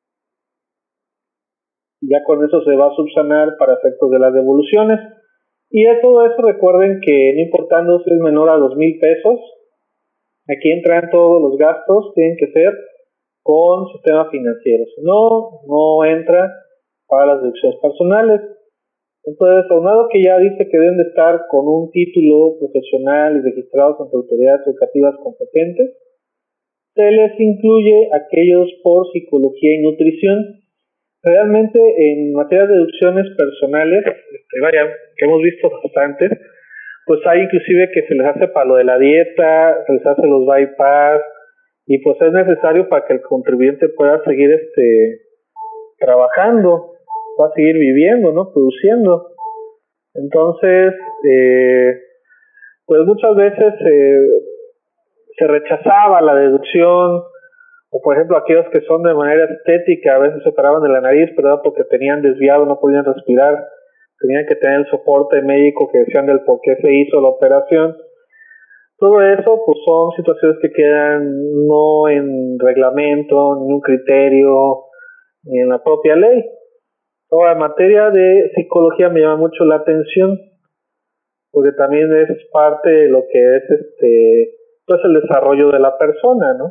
Ya con eso se va a subsanar para efectos de las devoluciones. Y de todo eso recuerden que no importando si es menor a dos mil pesos, aquí entran todos los gastos, tienen que ser con sistema financiero. Si no, no entra para las deducciones personales. Entonces, aunado que ya dice que deben de estar con un título profesional y registrados ante autoridades educativas competentes, se les incluye aquellos por psicología y nutrición. Realmente, en materia de deducciones personales, este, vaya, que hemos visto bastantes, pues hay inclusive que se les hace para lo de la dieta, se les hace los bypass, y pues es necesario para que el contribuyente pueda seguir este trabajando, va a seguir viviendo, ¿no? Produciendo. Entonces, eh, pues muchas veces eh, se rechazaba la deducción, o por ejemplo aquellos que son de manera estética, a veces se operaban de la nariz, pero porque tenían desviado, no podían respirar, tenían que tener el soporte médico que decían del por qué se hizo la operación. Todo eso pues son situaciones que quedan no en reglamento, ni en un criterio, ni en la propia ley. Ahora, en materia de psicología me llama mucho la atención, porque también es parte de lo que es este pues el desarrollo de la persona, ¿no?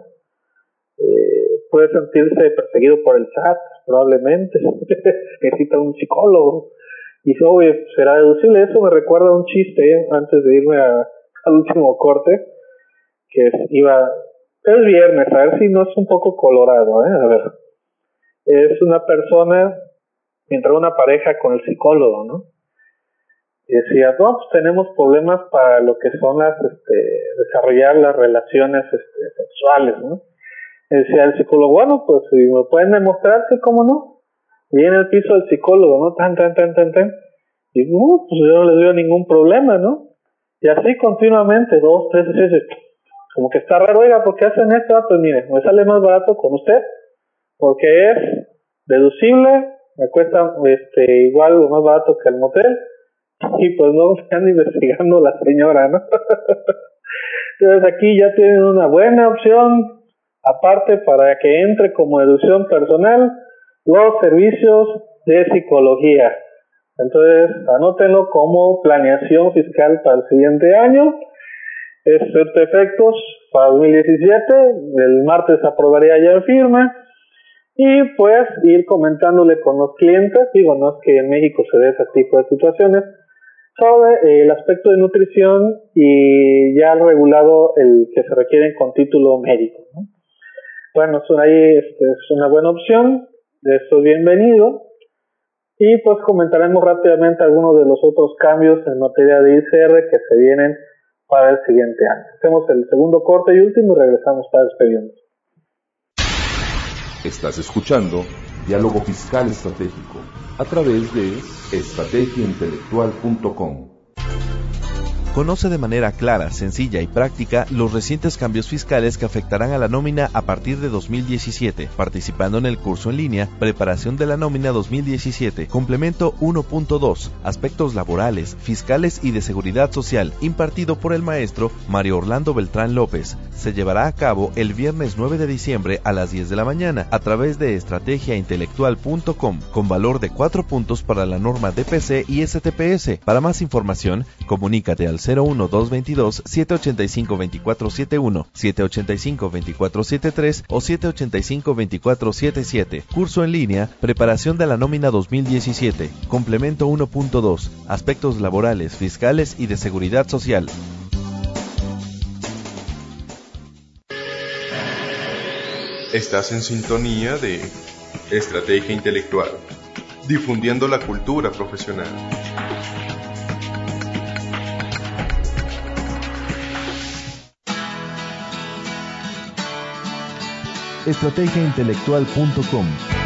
Eh, puede sentirse perseguido por el S A T, probablemente, necesita un psicólogo, y dice, oye, será deducible. Eso me recuerda a un chiste, ¿eh? Antes de irme a, al último corte, que es, iba, es viernes, a ver si no es un poco colorado, ¿eh? A ver, es una persona, entró una pareja con el psicólogo, ¿no? Y decía, no, pues tenemos problemas para lo que son las, este, desarrollar las relaciones este, sexuales, ¿no? Y decía el psicólogo, bueno, pues si me pueden demostrar, que cómo no. Y en el piso del psicólogo, ¿no? Tan, tan, tan, tan, tan. Y no, pues yo no les veo ningún problema, ¿no? Y así continuamente, dos, tres, seis, como que está raro, oiga, ¿por qué hacen esto? Ah, pues mire, me sale más barato con usted, porque es deducible, me cuesta este igual o más barato que el motel, y pues no están investigando la señora, ¿no? Entonces aquí ya tienen una buena opción, aparte para que entre como deducción personal, los servicios de psicología. Entonces anótenlo como planeación fiscal para el siguiente año. Estos efectos para dos mil diecisiete, el martes aprobaría ya en firma, y pues ir comentándole con los clientes, digo, no es que en México se dé ese tipo de situaciones, sobre eh, el aspecto de nutrición y ya regulado el que se requieren con título médico, ¿no? Bueno, eso ahí este, es una buena opción, esto es bienvenido, y pues comentaremos rápidamente algunos de los otros cambios en materia de I C R que se vienen para el siguiente año. Hacemos el segundo corte y último y regresamos para despedirnos. Estás escuchando Diálogo Fiscal Estratégico a través de estrategia intelectual punto com. Conoce de manera clara, sencilla y práctica los recientes cambios fiscales que afectarán a la nómina a partir de dos mil diecisiete, participando en el curso en línea Preparación de la Nómina dos mil diecisiete, Complemento uno punto dos, Aspectos Laborales, Fiscales y de Seguridad Social, impartido por el maestro Mario Orlando Beltrán López. Se llevará a cabo el viernes nueve de diciembre a las diez de la mañana a través de estrategia intelectual punto com, con valor de cuatro puntos para la norma D P C y S T P S. Para más información, comunícate al cero uno dos veintidós, siete ochenta y cinco, veinticuatro setenta y uno, siete ochenta y cinco, veinticuatro setenta y tres o siete ochenta y cinco, veinticuatro setenta y siete. Curso en línea, Preparación de la Nómina dos mil diecisiete, Complemento uno punto dos, Aspectos Laborales, Fiscales y de Seguridad Social. Estás en sintonía de Estrategia Intelectual, difundiendo la cultura profesional. estrategia intelectual punto com.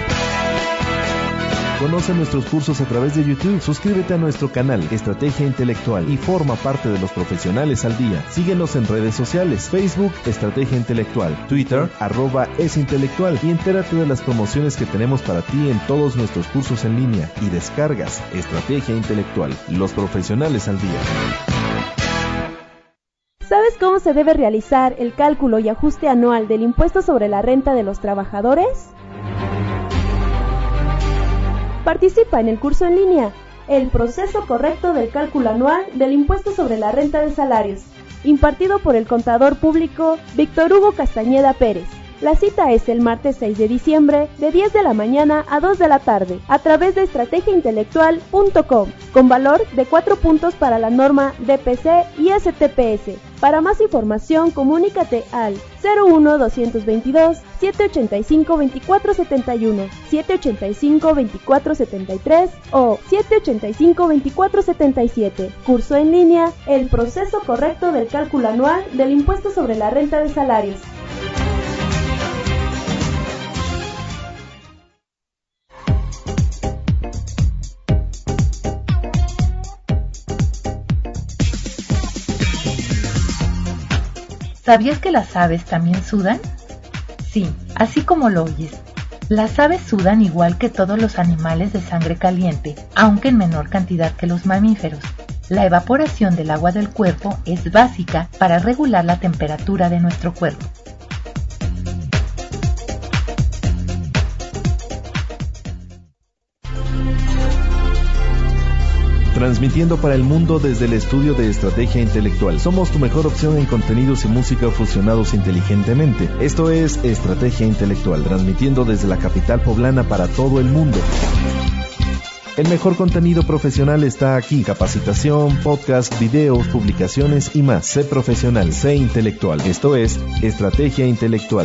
Conoce nuestros cursos a través de YouTube, suscríbete a nuestro canal Estrategia Intelectual y forma parte de los profesionales al día. Síguenos en redes sociales, Facebook Estrategia Intelectual, Twitter arroba esintelectual, y entérate de las promociones que tenemos para ti en todos nuestros cursos en línea y descargas. Estrategia Intelectual, los profesionales al día. ¿Sabes cómo se debe realizar el cálculo y ajuste anual del impuesto sobre la renta de los trabajadores? Participa en el curso en línea, El proceso correcto del cálculo anual del impuesto sobre la renta de salarios, impartido por el contador público Víctor Hugo Castañeda Pérez. La cita es el martes seis de diciembre de diez de la mañana a dos de la tarde a través de estrategia intelectual punto com con valor de cuatro puntos para la norma D P C y S T P S. Para más información comunícate al cero uno dos dos dos, siete ocho cinco, dos cuatro siete uno, siete ocho cinco, dos cuatro siete tres o siete ocho cinco, dos cuatro siete siete. Curso en línea, el proceso correcto del cálculo anual del impuesto sobre la renta de salarios. ¿Sabías que las aves también sudan? Sí, así como lo oyes. Las aves sudan igual que todos los animales de sangre caliente, aunque en menor cantidad que los mamíferos. La evaporación del agua del cuerpo es básica para regular la temperatura de nuestro cuerpo. Transmitiendo para el mundo desde el estudio de Estrategia Intelectual. Somos tu mejor opción en contenidos y música fusionados inteligentemente. Esto es Estrategia Intelectual, transmitiendo desde la capital poblana para todo el mundo. El mejor contenido profesional está aquí. Capacitación, podcast, videos, publicaciones y más. Sé profesional, sé intelectual. Esto es Estrategia Intelectual.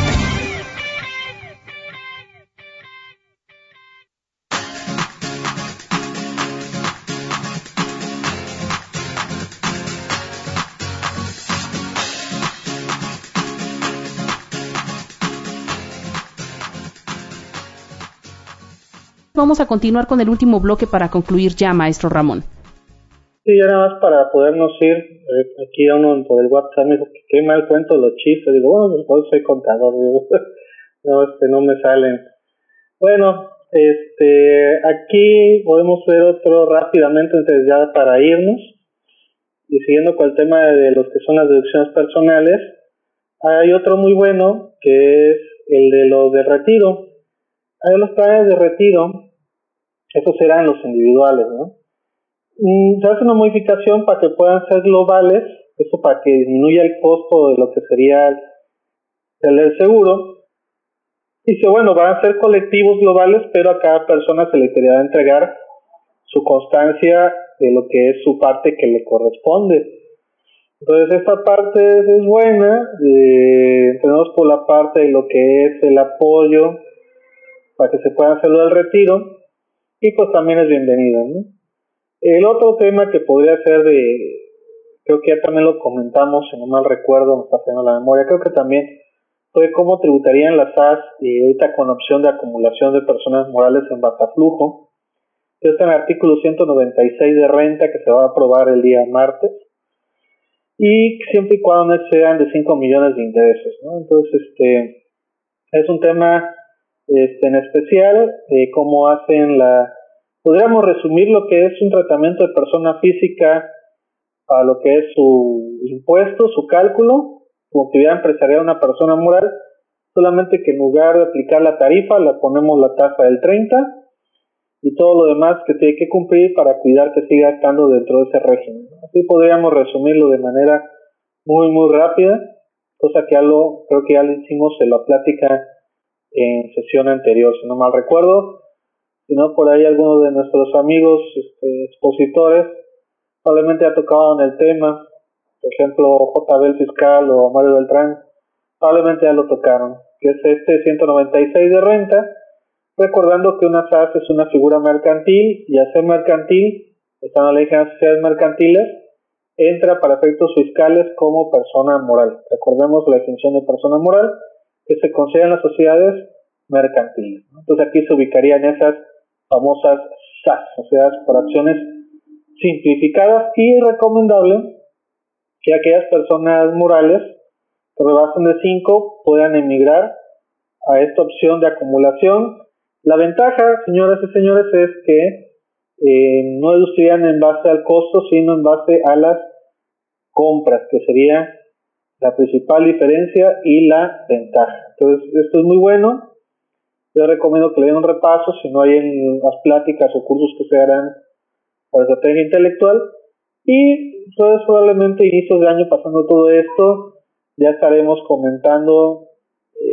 Vamos a continuar con el último bloque para concluir ya, maestro Ramón. Sí, ya nada más para podernos ir, eh, aquí a uno por el WhatsApp me dijo que qué mal cuento los chistes, digo, bueno, pues soy contador, digo, no, este, no me salen. Bueno, este, aquí podemos ver otro rápidamente, entonces ya para irnos, y siguiendo con el tema de los que son las deducciones personales, hay otro muy bueno, que es el de los de retiro. Hay los planes de retiro, esos serán los individuales, ¿no? Y se hace una modificación para que puedan ser globales, eso para que disminuya el costo de lo que sería el, el seguro. Dice, bueno, van a ser colectivos globales, pero a cada persona se le quería entregar su constancia de lo que es su parte que le corresponde. Entonces esta parte es buena, eh, tenemos por la parte de lo que es el apoyo para que se pueda hacerlo del retiro, y pues también es bienvenido, ¿no? El otro tema que podría ser de, creo que ya también lo comentamos, si no mal recuerdo, me está haciendo la memoria, creo que también fue cómo tributarían las A S y ahorita con opción de acumulación de personas morales en bataflujo. Este es el artículo ciento noventa y seis de renta que se va a aprobar el día martes, y siempre y cuando no excedan de cinco millones de ingresos, ¿no? Entonces, este, es un tema Este, en especial, eh, cómo hacen la, podríamos resumir lo que es un tratamiento de persona física a lo que es su impuesto, su cálculo, como actividad empresarial de una persona moral, solamente que en lugar de aplicar la tarifa, la ponemos la tasa del treinta y todo lo demás que tiene que cumplir para cuidar que siga estando dentro de ese régimen. Así podríamos resumirlo de manera muy, muy rápida, cosa que ya lo, creo que ya lo hicimos en la plática en sesión anterior, si no mal recuerdo. Si no, por ahí algunos de nuestros amigos este, expositores probablemente ha tocado en el tema, por ejemplo J B el Fiscal o Mario Beltrán, probablemente ya lo tocaron, que es este ciento noventa y seis de renta, recordando que una S A S es una figura mercantil, y al ser mercantil, están en la ley de sociedades mercantiles, entra para efectos fiscales como persona moral. Recordemos la definición de persona moral, que se consideran las sociedades mercantiles, ¿no? Entonces aquí se ubicarían esas famosas S A S, sociedades por acciones simplificadas, y es recomendable que aquellas personas morales que rebasen de cinco puedan emigrar a esta opción de acumulación. La ventaja, señoras y señores, es que eh, no deducirían en base al costo, sino en base a las compras, que sería la principal diferencia y la ventaja. Entonces, esto es muy bueno. Yo recomiendo que le den un repaso, si no hay en las pláticas o cursos que se harán por estrategia intelectual. Y entonces, probablemente inicios de año, pasando todo esto, ya estaremos comentando eh,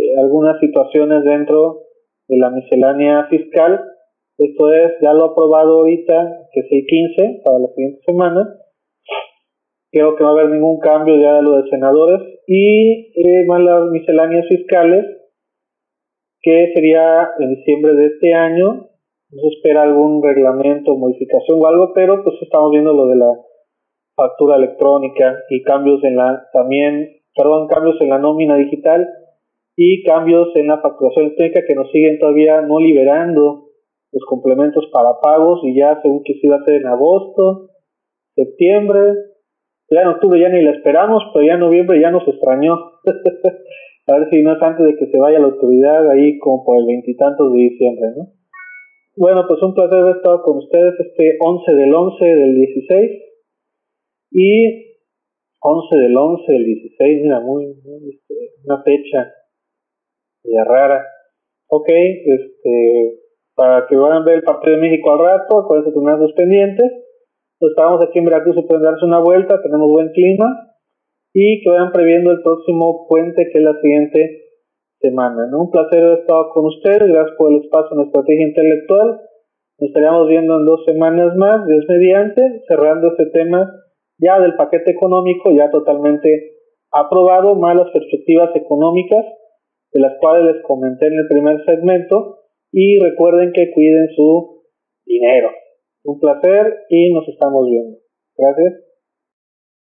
algunas situaciones dentro de la miscelánea fiscal. Esto es, ya lo aprobado ahorita, que es el quince, para la siguiente semana. Creo que no va a haber ningún cambio ya de lo de senadores. Y eh, más las misceláneas fiscales, que sería en diciembre de este año. No se espera algún reglamento, modificación o algo, pero pues estamos viendo lo de la factura electrónica y cambios en la, también, perdón, cambios en la nómina digital y cambios en la facturación electrónica que nos siguen todavía no liberando los complementos para pagos, y ya según que se iba a hacer en agosto, septiembre, ya en octubre ya ni la esperamos, pero ya en noviembre ya nos extrañó. A ver si no es antes de que se vaya la autoridad ahí como por el veintitantos de diciembre, ¿no? Bueno, pues un placer haber estado con ustedes este once del once del dieciséis y once del once del dieciséis, mira, muy, muy este, una fecha ya rara. Ok, este, para que vayan a ver el partido de México al rato, acuérdense de tener sus pendientes. Pues estábamos aquí en Veracruz y pueden darse una vuelta, tenemos buen clima, y que vayan previendo el próximo puente que es la siguiente semana, ¿no? Un placer haber estado con ustedes, gracias por el espacio en Estrategia Intelectual. Nos estaríamos viendo en dos semanas más, Dios mediante, cerrando este tema ya del paquete económico, ya totalmente aprobado, más las perspectivas económicas, de las cuales les comenté en el primer segmento, y recuerden que cuiden su dinero. Un placer y nos estamos viendo. Gracias.